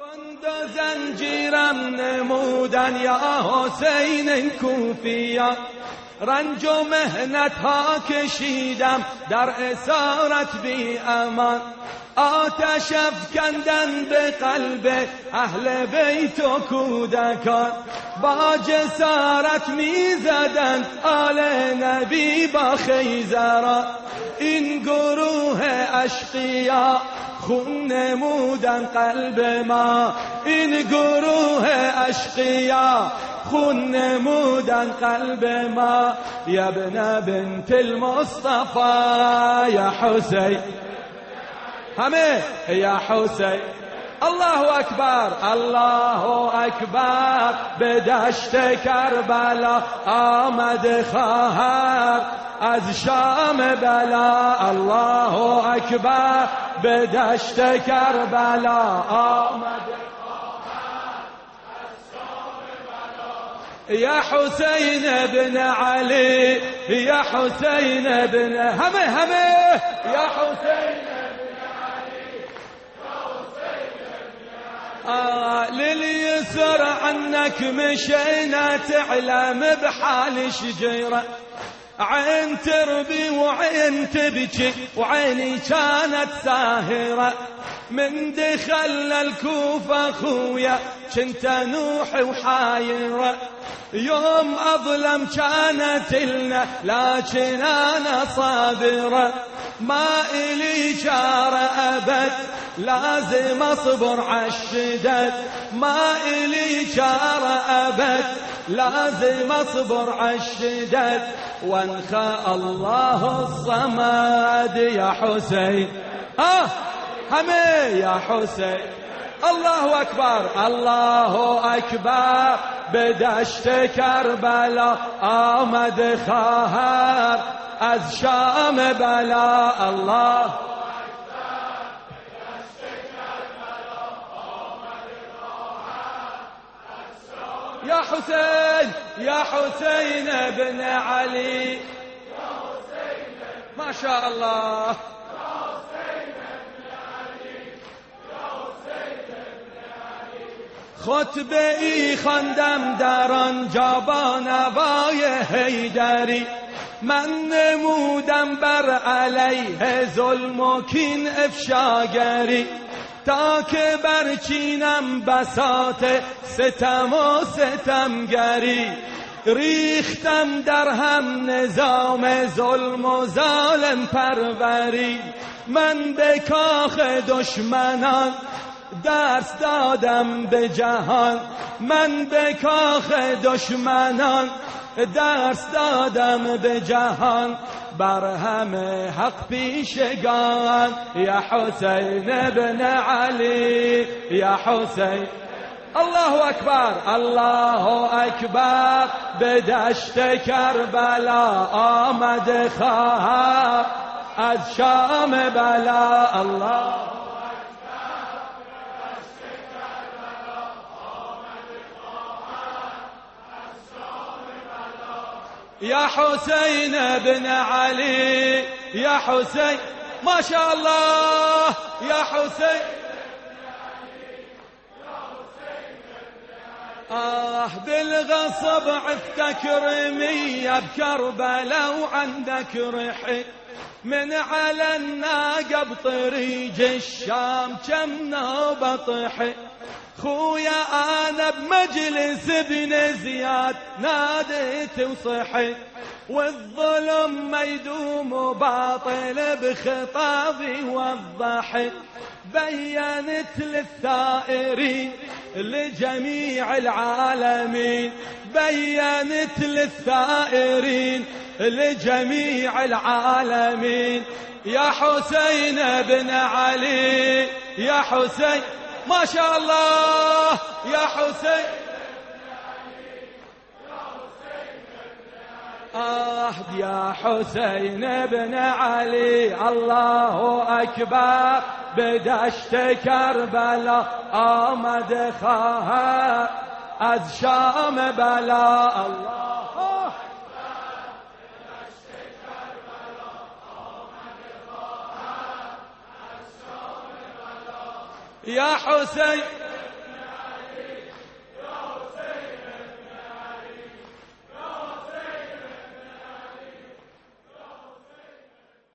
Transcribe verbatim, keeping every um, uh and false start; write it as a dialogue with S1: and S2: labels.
S1: بند زنجیرم نمودن یا حسین کوفیا، رنج و مهنت ها کشیدم در اسارت بی امان، آتش افکندن به قلب اهل بیت و کودکان، با جسارت میزدند آل نبی با خیزران. این گروه اشقیا خون نمودن قلب ما، این گروه اشقیا خون نمودن قلب ما. یا ابن بنت المصطفى یا حسین، همه یا حسین. الله اکبر الله اکبر، به دشت کربلا آمد خواهر از شام بلا. الله اکبر، به دشت کربلا آمد خواهر از شام بلا. یا حسین ابن علی، یا حسین ابن، همه همه یا حسین آه لليسر عنك مشينا تعلم بحال شجيرة، عين تربي وعين تبكي وعيني كانت ساهرة. من دخل الكوفة خويا كنت نوح وحايرة، يوم أظلم كانت لنا لكن أنا صابرة. ما إلي جار أبد لازم أصبر عالشدد، ما إلي جار أبد لازم أصبر عالشدد. وانخى الله الصمد يا حسين، آه همه يا حسين. الله أكبر الله أكبر، بدشت کربلا آمد خواهر از شام بلا. الله اکبر، بدشت کربلا آمد خواهر از شام. یا حسین یا حسین ابن علی، یا حسین ما شاء الله. خطبه ای خواندم در آنجا با نوای حیدری، من نمودم بر علیه ظلم و کین افشاگری، تا که برچینم بساط ستم و ستمگری. ریختم در هم نظام ظلم و ظالم پروری، من به کاخ دشمنان درس دادم به جهان، من به کاخ دشمنان درس دادم به جهان. بر همه حق پیشگان یا حسین ابن علی، یا حسین. الله اکبر الله اکبر، به دشت کربلا آمد خواهر از شام بلا. الله يا حسين بن علي، يا حسين ما شاء الله. يا حسين آه بالغصب عفتك رمية بكربلاء وعندك رحي، من على الناقة بطريق الشام كم نوبة طحي. خويا أنا بمجلس ابن زياد ناديت وصحي، والظلم ما يدوم باطل بخطابي وضحي. بينت للثائرين لجميع العالمين، بينت للثائرين لجميع العالمين. يا حسين بن علي، يا حسين ما شاء الله. يا حسين آه يا حسين بن علي. الله أكبر، بدشت کربلا آمد خواهر از شام بلا. الله يا حسين